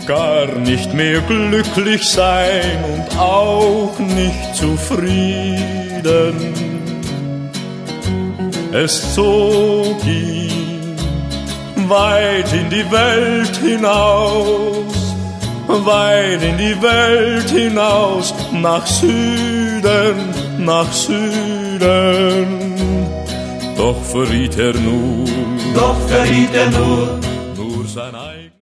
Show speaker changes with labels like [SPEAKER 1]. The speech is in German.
[SPEAKER 1] gar nicht mehr glücklich sein und auch nicht zufrieden. Es zog ihn weit in die Welt hinaus, weit in die Welt hinaus, nach Süden, nach Süden. Doch verriet er nur
[SPEAKER 2] nur sein